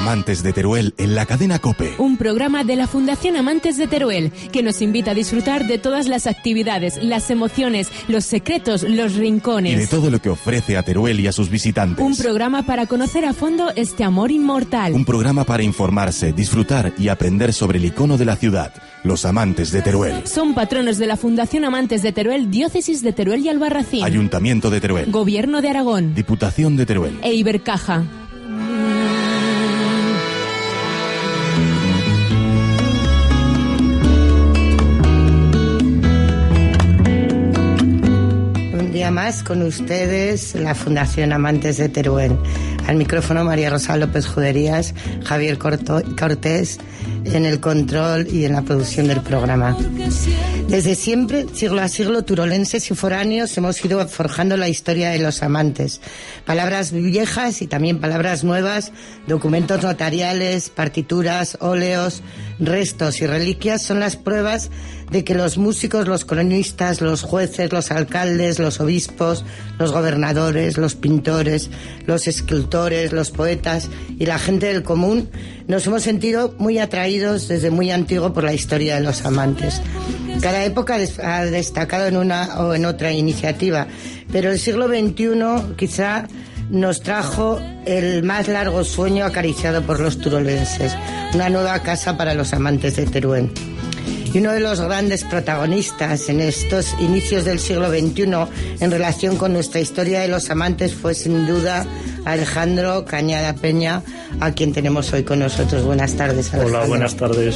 Amantes de Teruel en la cadena COPE. Un programa de la Fundación Amantes de Teruel que nos invita a disfrutar de todas las actividades, las emociones, los secretos, los rincones. Y de todo lo que ofrece a Teruel y a sus visitantes. Un programa para conocer a fondo este amor inmortal. Un programa para informarse, disfrutar y aprender sobre el icono de la ciudad, los Amantes de Teruel. Son patronos de la Fundación Amantes de Teruel, Diócesis de Teruel y Albarracín. Ayuntamiento de Teruel. Gobierno de Aragón. Diputación de Teruel. E Ibercaja. Más con ustedes la Fundación Amantes de Teruel. Al micrófono María Rosa López Juderías, Javier Cortés en el control y en la producción del programa. Desde siempre, siglo a siglo, turolenses y foráneos hemos ido forjando la historia de los amantes. Palabras viejas y también palabras nuevas, documentos notariales, partituras, óleos, restos y reliquias son las pruebas de que los músicos, los cronistas, los jueces, los alcaldes, los obispos, los gobernadores, los pintores, los escultores, los poetas y la gente del común nos hemos sentido muy atraídos desde muy antiguo por la historia de los amantes. Cada época ha destacado en una o en otra iniciativa, pero el siglo XXI quizá nos trajo el más largo sueño acariciado por los turolenses, una nueva casa para los amantes de Teruel. Y uno de los grandes protagonistas en estos inicios del siglo XXI en relación con nuestra historia de los amantes fue sin duda Alejandro Cañada Peña, a quien tenemos hoy con nosotros. Buenas tardes, Alejandro. Hola, buenas tardes.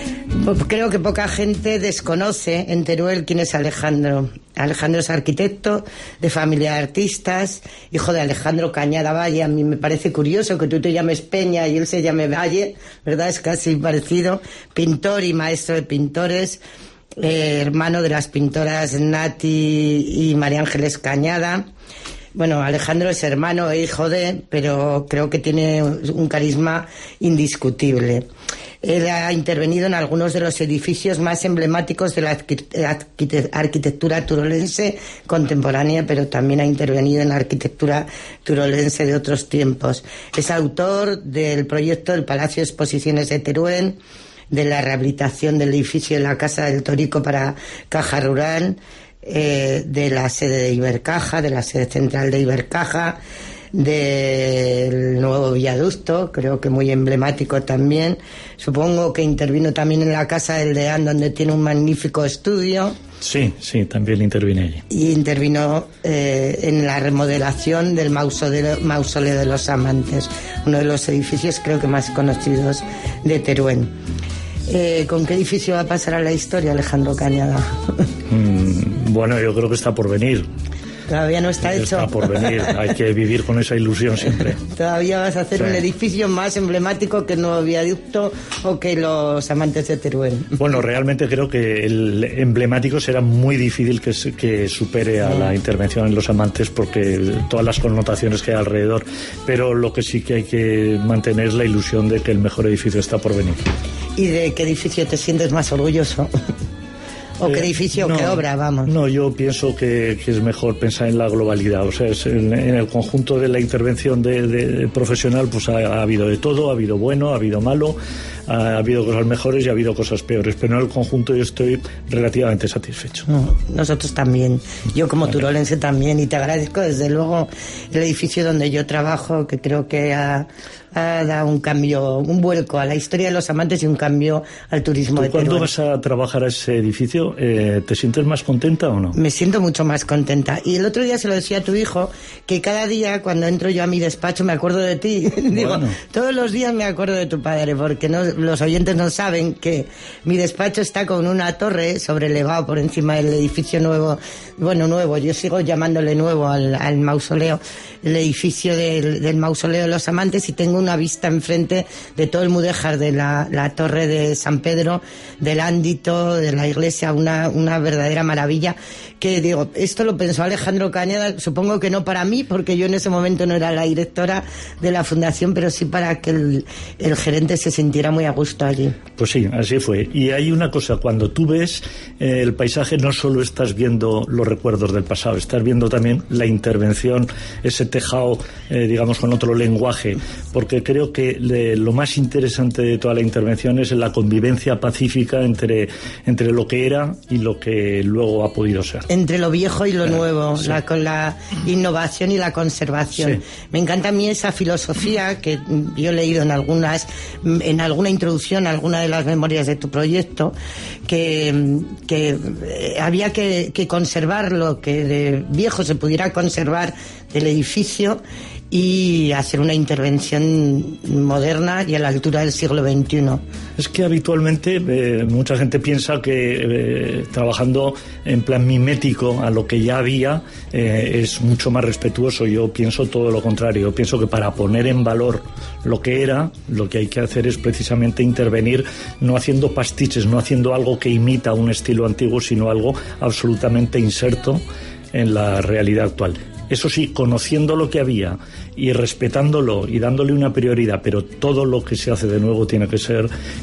Creo que poca gente desconoce en Teruel quién es Alejandro. Alejandro es arquitecto, de familia de artistas, hijo de Alejandro Cañada Valle. A mí me parece curioso que tú te llames Peña y él se llame Valle, ¿verdad? Es casi parecido. Pintor y maestro de pintores, hermano de las pintoras Nati y María Ángeles Cañada. Bueno, Alejandro es hermano e hijo de, pero creo que tiene un carisma indiscutible. Él ha intervenido en algunos de los edificios más emblemáticos de la arquitectura turolense contemporánea, pero también ha intervenido en la arquitectura turolense de otros tiempos. Es autor del proyecto del Palacio de Exposiciones de Teruel, de la rehabilitación del edificio de la Casa del Torico para Caja Rural, de la sede de Ibercaja, de la sede central de Ibercaja, del nuevo viaducto, creo que muy emblemático también. Supongo que intervino también en la Casa del Deán, donde tiene un magnífico estudio. Sí, también intervine allí. Y intervino en la remodelación del mausoleo de los amantes, uno de los edificios creo que más conocidos de Teruel. ¿Con qué edificio va a pasar a la historia Alejandro Cañada? Bueno, yo creo que está por venir. Todavía no está hecho. Está por venir, hay que vivir con esa ilusión siempre. Todavía vas a hacer un edificio más emblemático que el nuevo viaducto o que los amantes de Teruel. Bueno, realmente creo que el emblemático será muy difícil que supere a la intervención en los amantes, porque todas las connotaciones que hay alrededor, pero lo que sí que hay que mantener es la ilusión de que el mejor edificio está por venir. ¿Y de qué edificio te sientes más orgulloso? ¿O qué edificio o qué obra, vamos? No, yo pienso que es mejor pensar en la globalidad. O sea, en el conjunto de la intervención de profesional, pues ha habido de todo, ha habido bueno, ha habido malo, ha habido cosas mejores y ha habido cosas peores, pero en el conjunto yo estoy relativamente satisfecho. Nosotros también, yo como turolense también, y te agradezco desde luego el edificio donde yo trabajo, que creo que ha dado un cambio, un vuelco a la historia de los amantes y un cambio al turismo de Teruel. ¿Cuándo vas a trabajar a ese edificio? ¿Te sientes más contenta o no? Me siento mucho más contenta. Y el otro día se lo decía a tu hijo, que cada día cuando entro yo a mi despacho me acuerdo de ti. Digo, bueno, todos los días me acuerdo de tu padre, porque los oyentes no saben que mi despacho está con una torre sobrelevado por encima del edificio nuevo. Bueno, nuevo, yo sigo llamándole nuevo al mausoleo, el edificio del mausoleo de los amantes, y tengo una vista enfrente de todo el mudéjar de la torre de San Pedro, del ámbito de la iglesia, una verdadera maravilla. Que digo, esto lo pensó Alejandro Cañada, supongo que no para mí, porque yo en ese momento no era la directora de la fundación, pero sí para que el gerente se sintiera muy a gusto allí. Pues sí, así fue. Y hay una cosa, cuando tú ves el paisaje, no solo estás viendo los recuerdos del pasado, estás viendo también la intervención, ese tejado, digamos, con otro lenguaje, porque porque creo que lo más interesante de toda la intervención es la convivencia pacífica entre lo que era y lo que luego ha podido ser. Entre lo viejo y lo nuevo, sí. con la innovación y la conservación. Sí. Me encanta a mí esa filosofía que yo he leído en alguna introducción, alguna de las memorias de tu proyecto, que había que conservar lo que de viejo se pudiera conservar del edificio y hacer una intervención moderna y a la altura del siglo XXI. Es que habitualmente mucha gente piensa que trabajando en plan mimético a lo que ya había es mucho más respetuoso. Yo pienso todo lo contrario. Yo pienso que para poner en valor lo que era, lo que hay que hacer es precisamente intervenir, no haciendo pastiches, no haciendo algo que imita un estilo antiguo, sino algo absolutamente inserto en la realidad actual. Eso sí, conociendo lo que había y respetándolo y dándole una prioridad, pero todo lo que se hace de nuevo tiene que ser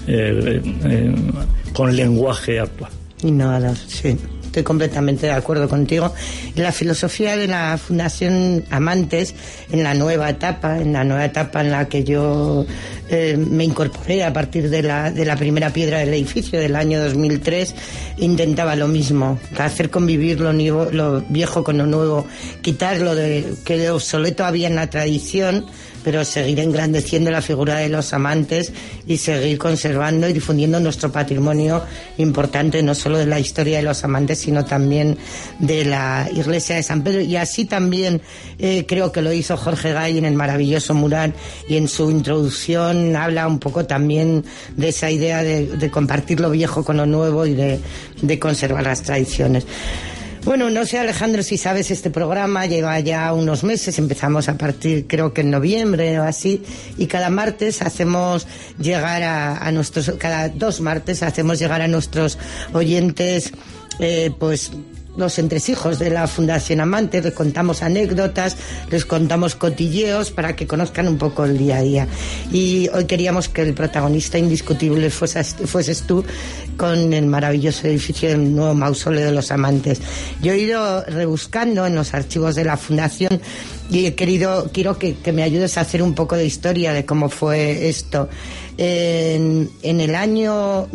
con lenguaje actual. Innovador, sí. Estoy completamente de acuerdo contigo. La filosofía de la Fundación Amantes en la nueva etapa en la que yo me incorporé a partir de la primera piedra del edificio del año 2003, intentaba lo mismo, hacer convivir lo viejo con lo nuevo, quitar lo que de obsoleto había en la tradición, pero seguir engrandeciendo la figura de los amantes y seguir conservando y difundiendo nuestro patrimonio importante, no solo de la historia de los amantes, sino también de la iglesia de San Pedro. Y así también creo que lo hizo Jorge Gay en el maravilloso mural, y en su introducción habla un poco también de esa idea de compartir lo viejo con lo nuevo y de conservar las tradiciones. Bueno, no sé, Alejandro, si sabes, este programa lleva ya unos meses, empezamos a partir, creo que en noviembre o así, y cada martes hacemos llegar cada 2 martes hacemos llegar a nuestros oyentes, pues, los entresijos de la Fundación Amantes. Les contamos anécdotas, les contamos cotilleos para que conozcan un poco el día a día. Y hoy queríamos que el protagonista indiscutible fueses tú, con el maravilloso edificio del nuevo mausoleo de los Amantes. Yo he ido rebuscando en los archivos de la Fundación y quiero que me ayudes a hacer un poco de historia de cómo fue esto. En el año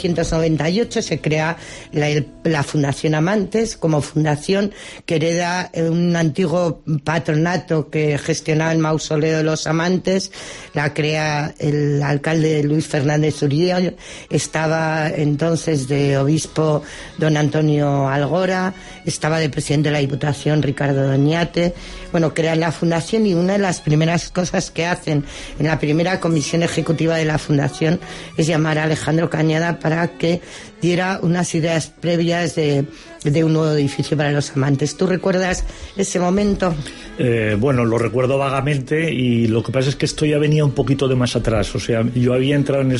1998 se crea la Fundación Amantes como fundación que hereda un antiguo patronato que gestionaba el mausoleo de los Amantes. La crea el alcalde Luis Fernández Uriol, estaba entonces de obispo don Antonio Algora, estaba de presidente de la Diputación Ricardo Doñate. Bueno, crean la fundación, y una de las primeras cosas que hacen en la primera comisión ejecutiva de la fundación es llamar a Alejandro Cañada para que diera unas ideas previas de un nuevo edificio para los Amantes. ¿Tú recuerdas ese momento? Bueno, lo recuerdo vagamente, y lo que pasa es que esto ya venía un poquito de más atrás. O sea, yo había entrado en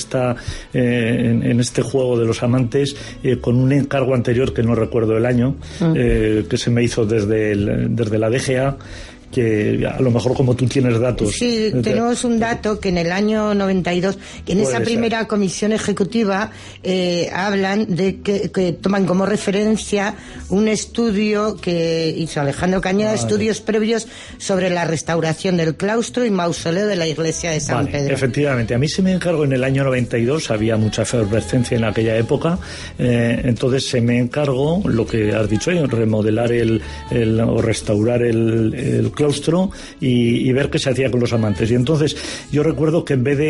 este juego de los Amantes con un encargo anterior que no recuerdo el año, que se me hizo desde la DGA, que a lo mejor, como tú tienes datos. Sí, tenemos un dato que en el año 92, en esa primera comisión ejecutiva, hablan de que toman como referencia un estudio que hizo Alejandro Cañada, estudios previos sobre la restauración del claustro y mausoleo de la iglesia de San Pedro. Efectivamente, a mí se me encargó en el año 92, había mucha efervescencia en aquella época, entonces se me encargó lo que has dicho, remodelar o restaurar el claustro y ver qué se hacía con los Amantes. Y entonces yo recuerdo que en vez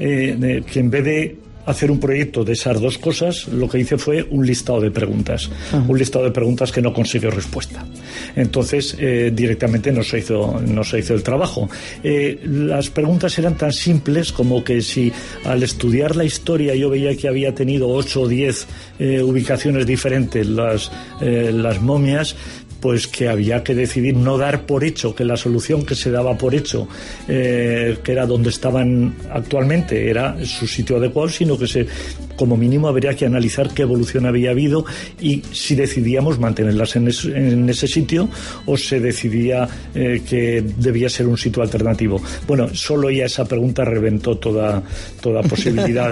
de hacer un proyecto de esas dos cosas, lo que hice fue un listado de preguntas. Un listado de preguntas que no consiguió respuesta. Entonces, directamente no se hizo el trabajo. Las preguntas eran tan simples como que si al estudiar la historia yo veía que había tenido 8 o 10 ubicaciones diferentes las momias, pues que había que decidir no dar por hecho que la solución que se daba por hecho, que era donde estaban actualmente, era su sitio adecuado, sino que como mínimo habría que analizar qué evolución había habido y si decidíamos mantenerlas en ese sitio o se decidía que debía ser un sitio alternativo. Bueno, solo ya esa pregunta reventó toda posibilidad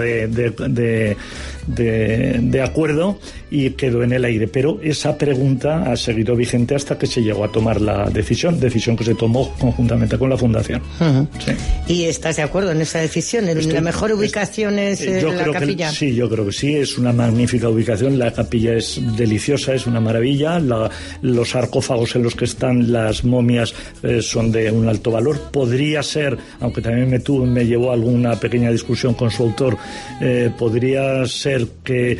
de acuerdo y quedó en el aire, pero esa pregunta ha seguido vigente hasta que se llegó a tomar la decisión que se tomó conjuntamente con la Fundación. Uh-huh. Sí. ¿Y estás de acuerdo en esa decisión? ¿La mejor ubicación es la capilla? Sí, yo creo que sí, es una magnífica ubicación, la capilla es deliciosa, es una maravilla, los sarcófagos en los que están las momias son de un alto valor. Podría ser, aunque también me llevó a alguna pequeña discusión con su autor, podría ser que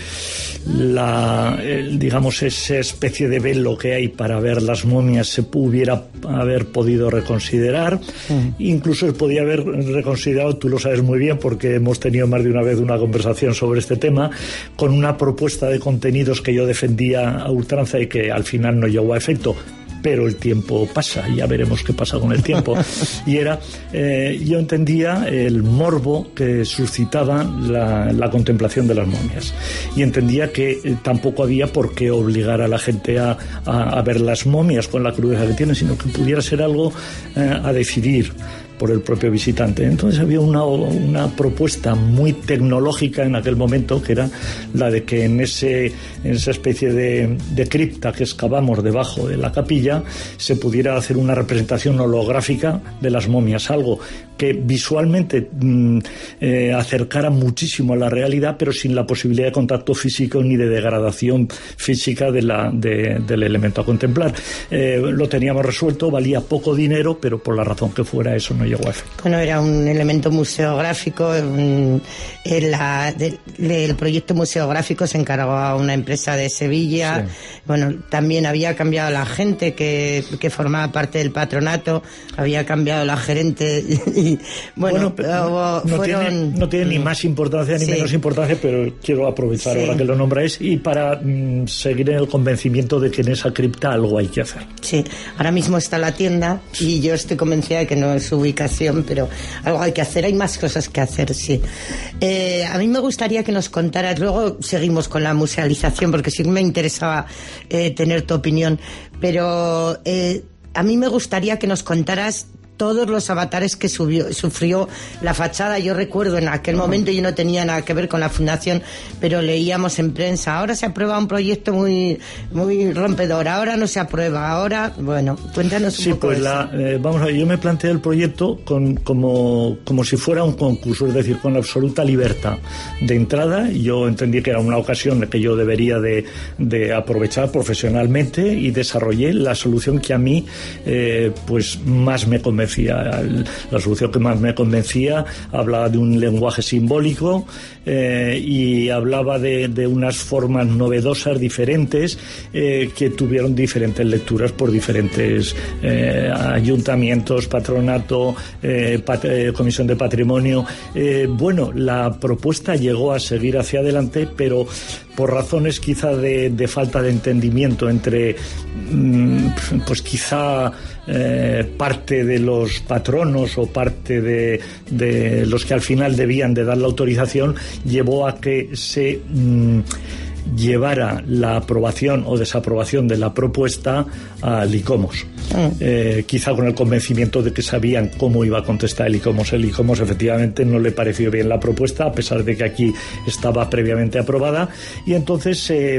digamos esa especie de velo que hay para ver las momias se pudiera haber podido reconsiderar. Incluso se podía haber reconsiderado, tú lo sabes muy bien porque hemos tenido más de una vez una conversación sobre este tema, con una propuesta de contenidos que yo defendía a ultranza y que al final no llegó a efecto. Pero el tiempo pasa, ya veremos qué pasa con el tiempo. Y yo entendía el morbo que suscitaba la contemplación de las momias. Y entendía que tampoco había por qué obligar a la gente a ver las momias con la crudeza que tienen, sino que pudiera ser algo a decidir por el propio visitante. Entonces había una propuesta muy tecnológica en aquel momento, que era la de que en esa especie de cripta que excavamos debajo de la capilla se pudiera hacer una representación holográfica de las momias, algo que visualmente acercara muchísimo a la realidad, pero sin la posibilidad de contacto físico ni de degradación física del elemento a contemplar. Lo teníamos resuelto, valía poco dinero, pero por la razón que fuera eso no llegó a efecto. Bueno, era un elemento museográfico. El proyecto museográfico se encargó a una empresa de Sevilla. Sí. Bueno, también había cambiado la gente que formaba parte del patronato, había cambiado la gerente. Bueno, no tiene ni más importancia ni menos importancia, pero quiero aprovechar ahora que lo nombráis y para seguir en el convencimiento de que en esa cripta algo hay que hacer. Sí, ahora mismo está la tienda y yo estoy convencida de que no es su ubicación, pero algo hay que hacer, hay más cosas que hacer, sí. A mí me gustaría que nos contaras, luego seguimos con la musealización porque sí me interesaba tener tu opinión, pero a mí me gustaría que nos contaras todos los avatares que sufrió la fachada. Yo recuerdo en aquel momento, yo no tenía nada que ver con la fundación, pero leíamos en prensa, ahora se aprueba un proyecto muy muy rompedor, ahora no se aprueba, ahora, bueno, cuéntanos un poco. Sí, pues vamos a ver, yo me planteé el proyecto como si fuera un concurso, es decir, con absoluta libertad de entrada. Yo entendí que era una ocasión que yo debería de aprovechar profesionalmente y desarrollé la solución que a mí pues más me convencía. La solución que más me convencía hablaba de un lenguaje simbólico y hablaba de unas formas novedosas, diferentes, que tuvieron diferentes lecturas por diferentes ayuntamientos, patronato, comisión de patrimonio. Bueno, la propuesta llegó a seguir hacia adelante, pero por razones quizá de falta de entendimiento entre pues quizá parte de los patronos o parte de los que al final debían de dar la autorización, llevó a que se llevara la aprobación o desaprobación de la propuesta al ICOMOS. Quizá con el convencimiento de que sabían cómo iba a contestar el ICOMOS. El ICOMOS efectivamente no le pareció bien la propuesta, a pesar de que aquí estaba previamente aprobada, y entonces se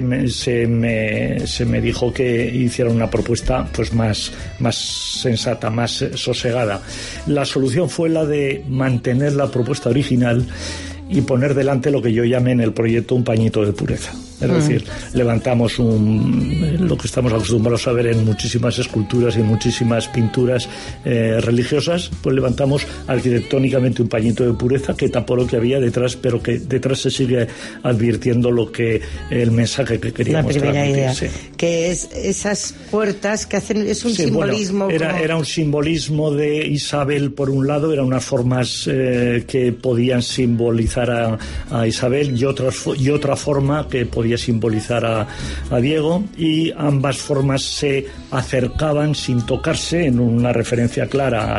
me dijo que hiciera una propuesta pues más sensata, más sosegada. La solución fue la de mantener la propuesta original y poner delante lo que yo llamé en el proyecto un pañito de pureza. Es decir, levantamos lo que estamos acostumbrados a ver en muchísimas esculturas y muchísimas pinturas religiosas, pues levantamos arquitectónicamente un pañito de pureza que tapó lo que había detrás, pero que detrás se sigue advirtiendo el mensaje que queríamos transmitir. La primera idea, sí. Que es esas puertas que hacen, es un simbolismo. Bueno, era un simbolismo de Isabel por un lado, eran unas formas que podían simbolizar simbolizar a Isabel y otra forma que podía simbolizar a Diego, y ambas formas se acercaban sin tocarse, en una referencia clara a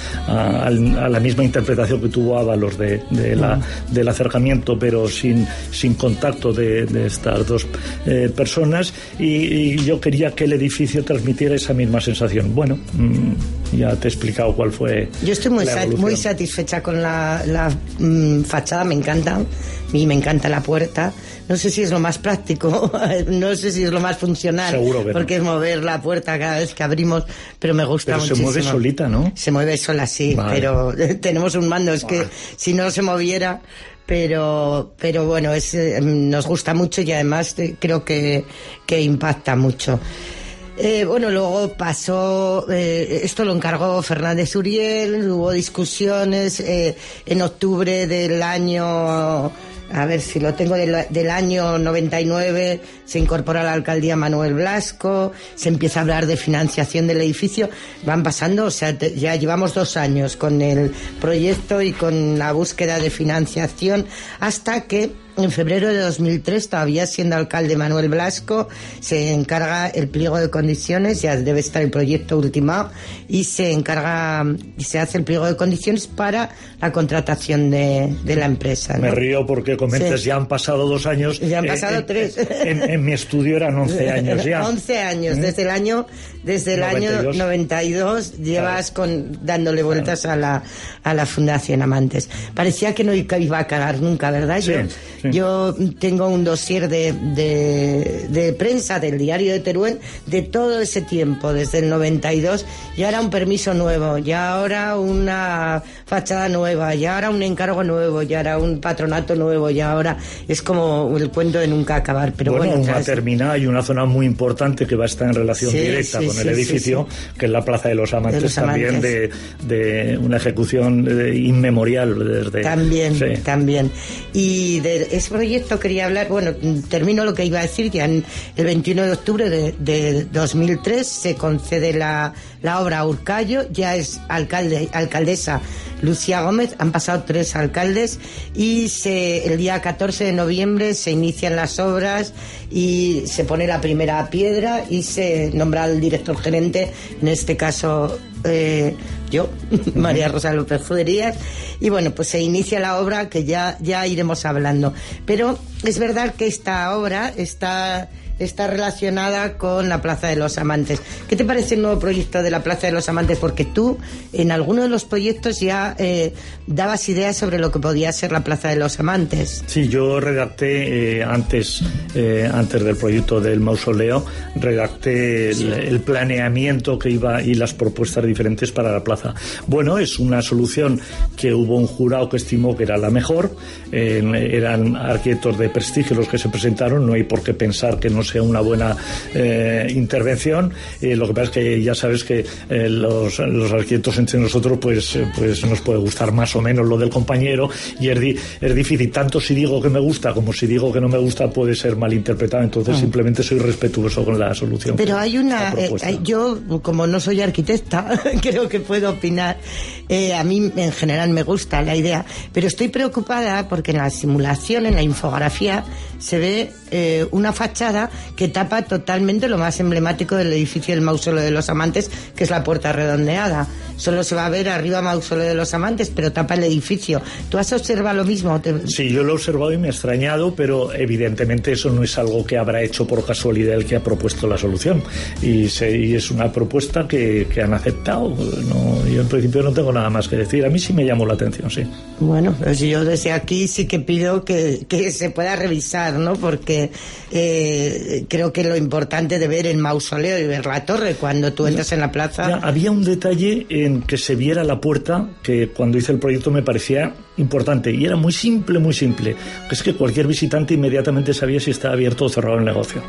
la misma interpretación que tuvo Ábalos del acercamiento, pero sin contacto de estas dos personas, y yo quería que el edificio transmitiera esa misma sensación. Bueno, ya te he explicado cuál fue. Yo estoy muy satisfecha con la fachada, me encanta, y me encanta la puerta. No sé si es lo más práctico, no sé si es lo más funcional, seguro que porque no. Es mover la puerta cada vez que abrimos, pero me gusta muchísimo. Pero se mueve solita, ¿no? Se mueve sola, sí, vale. Pero tenemos un mando, es que si no se moviera... Pero bueno, nos gusta mucho, y además creo que impacta mucho. Bueno, luego pasó, esto lo encargó Fernández Uriel, hubo discusiones, en octubre del año, a ver si lo tengo, del año 99, se incorpora a la alcaldía Manuel Blasco, se empieza a hablar de financiación del edificio, van pasando, o sea, ya llevamos 2 años con el proyecto y con la búsqueda de financiación, hasta que en febrero de 2003, todavía siendo alcalde Manuel Blasco, se encarga el pliego de condiciones, ya debe estar el proyecto ultimado, y se hace el pliego de condiciones para la contratación de la empresa, ¿no? Me río porque comentas, sí. Ya han pasado 2 años. Ya han pasado 3. En mi estudio eran 11 años ya. 11 años, desde el año 92 llevas dándole vueltas a la Fundación Amantes. Parecía que no iba a cagar nunca, ¿verdad? Sí. Yo tengo un dossier de prensa del Diario de Teruel de todo ese tiempo, desde el 92, y ahora un permiso nuevo, y ahora una fachada nueva, y ahora un encargo nuevo, y ahora un patronato nuevo, y ahora es como el cuento de nunca acabar. Pero bueno, una terminal y una zona muy importante que va a estar en relación directa con el edificio, que es la Plaza de los Amantes, también de una ejecución inmemorial. También. Y de ese proyecto quería hablar, bueno, termino lo que iba a decir, ya el 21 de octubre de 2003 se concede la obra a Urcayo, ya es alcaldesa Lucía Gómez, han pasado 3 alcaldes, y el día 14 de noviembre se inician las obras y se pone la primera piedra y se nombra al director gerente, en este caso yo, María Rosa López Juderías, y bueno, pues se inicia la obra, que ya iremos hablando. Pero es verdad que esta obra está relacionada con la Plaza de los Amantes. ¿Qué te parece el nuevo proyecto de la Plaza de los Amantes? Porque tú, en alguno de los proyectos, ya dabas ideas sobre lo que podía ser la Plaza de los Amantes. Sí, yo redacté antes del proyecto del mausoleo, redacté el planeamiento que iba y las propuestas diferentes para la plaza. Bueno, es una solución que hubo un jurado que estimó que era la mejor, eran arquitectos de prestigio los que se presentaron, no hay por qué pensar que no sea una buena intervención. Lo que pasa es que ya sabes que los arquitectos entre nosotros pues nos puede gustar más o menos lo del compañero, y es difícil, tanto si digo que me gusta como si digo que no me gusta puede ser malinterpretado, entonces simplemente soy respetuoso con la solución. Pero hay una yo, como no soy arquitecta, creo que puedo opinar. A mí en general me gusta la idea, pero estoy preocupada porque en la simulación, en la infografía, se ve una fachada que tapa totalmente lo más emblemático del edificio del Mausoleo de los Amantes, que es la puerta redondeada. Solo se va a ver arriba Mausoleo de los Amantes, pero tapa el edificio. ¿Tú has observado lo mismo? Sí, yo lo he observado y me ha extrañado, pero evidentemente eso no es algo que habrá hecho por casualidad el que ha propuesto la solución. Y es una propuesta que han aceptado. Yo en principio no tengo nada más que decir. A mí sí me llamó la atención, sí. Bueno, pues yo desde aquí sí que pido que se pueda revisar, ¿no? Porque creo que lo importante de ver el mausoleo y ver la torre cuando tú entras en la plaza... Ya, había un detalle en que se viera la puerta que cuando hice el proyecto me parecía importante, y era muy simple, que es que cualquier visitante inmediatamente sabía si estaba abierto o cerrado el negocio.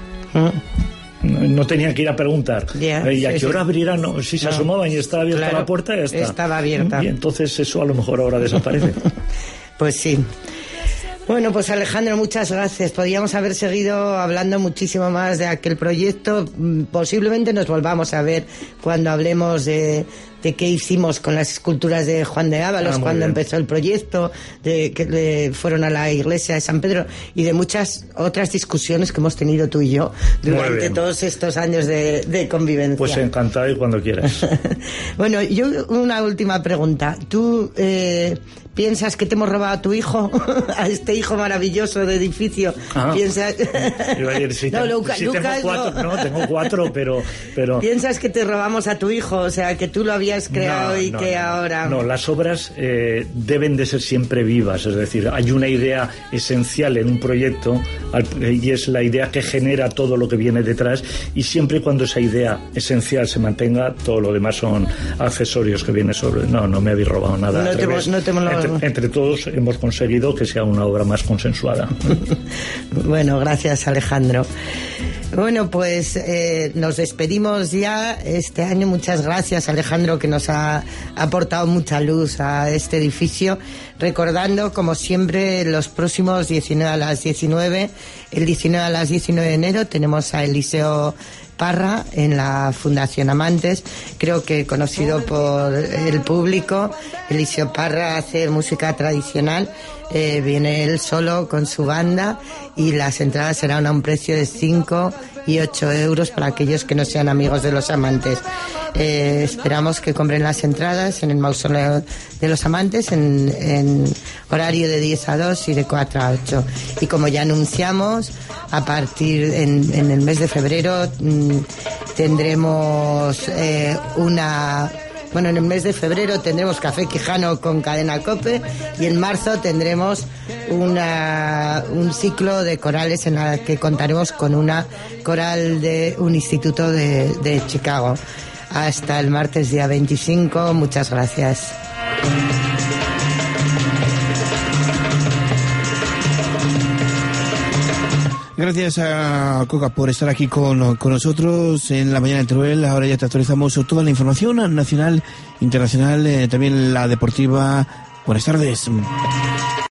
No tenía que ir a preguntar ¿y a qué hora abrirán? No, si se asomaban y estaba abierta la puerta, ya está. Estaba abierta. Y entonces eso a lo mejor ahora desaparece. Pues sí. Bueno, pues Alejandro, muchas gracias. Podríamos haber seguido hablando muchísimo más de aquel proyecto. Posiblemente nos volvamos a ver cuando hablemos de qué hicimos con las esculturas de Juan de Ábalos cuando empezó el proyecto, de que fueron a la iglesia de San Pedro y de muchas otras discusiones que hemos tenido tú y yo durante todos estos años de convivencia. Pues encantado y cuando quieras. Bueno, yo una última pregunta. ¿Tú piensas que te hemos robado a tu hijo? A este hijo maravilloso de edificio. ¿Piensas? Tengo 4, pero... ¿Piensas que te robamos a tu hijo? O sea, que tú lo habías creado ahora... No, las obras deben de ser siempre vivas, es decir, hay una idea esencial en un proyecto y es la idea que genera todo lo que viene detrás, y siempre y cuando esa idea esencial se mantenga, todo lo demás son accesorios que vienen sobre... No me habéis robado nada. Entre todos hemos conseguido que sea una obra más consensuada. Bueno, gracias, Alejandro. Bueno, pues nos despedimos ya este año. Muchas gracias, Alejandro, que nos ha aportado mucha luz a este edificio. Recordando, como siempre, los próximos 19 a las 19, el 19 a las 19 de enero tenemos a Eliseo Parra en la Fundación Amantes, creo que conocido por el público. Eliseo Parra hace música tradicional, viene él solo con su banda y las entradas serán a un precio de 5 y 8 euros para aquellos que no sean amigos de los Amantes. Esperamos que compren las entradas en el Mausoleo de los Amantes en horario de 10 a 2 y de 4 a 8. Y como ya anunciamos, a partir en el mes de febrero tendremos en el mes de febrero tendremos Café Quijano con Cadena COPE, y en marzo tendremos un ciclo de corales en la que contaremos con una coral de un instituto de Chicago. Hasta el martes día 25. Muchas gracias. Gracias a Coca por estar aquí con nosotros en la mañana de Teruel. Ahora ya te actualizamos toda la información nacional, internacional, también la deportiva. Buenas tardes.